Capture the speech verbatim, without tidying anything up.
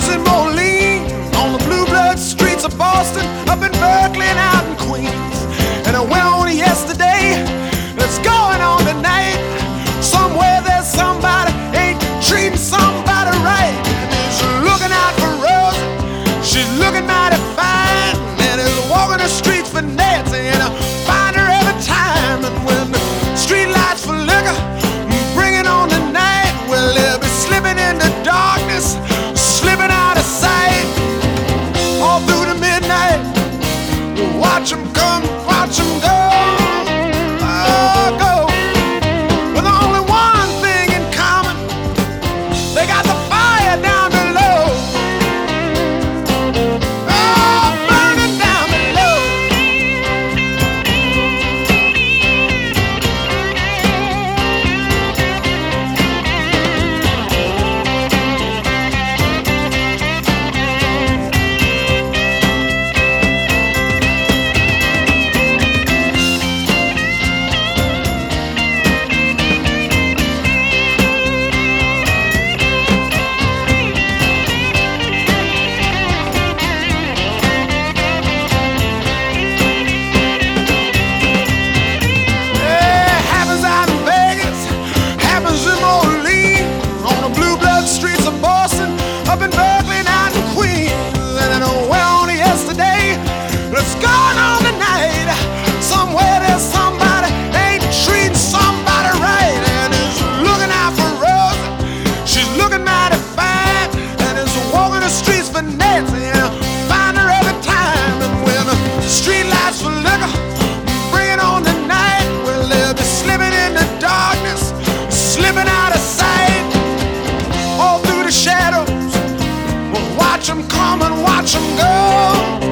in Moline, on the blue blood streets of Boston, up in Berkeley and out in Queens. And I went on yesterday, it's going on tonight. Somewhere there's somebody ain't treating somebody right. And she's looking out for Rosie, she's looking mighty fine, and is walking the streets for Nancy, and I find her every time. And when the street lights for liquor bring it on the night, well, they'll be slipping into darkness, slipping out of sight, all through the midnight. Watch them come, watch them go, oh, go. With only one thing in common, they got the fire down below, oh, burning down below. Up in Berkeley and out in Queens. And I know where only yesterday, it's going on tonight. Somewhere there's somebody ain't treating somebody right, and is looking out for Rosie, she's looking mighty fine, and is walking the streets for Nancy, and I find her every time. And when the street lights for liquor bring it on the night, well, they'll be slipping into darkness, slipping out of sight, all through the shadows. Watch them come and watch them go.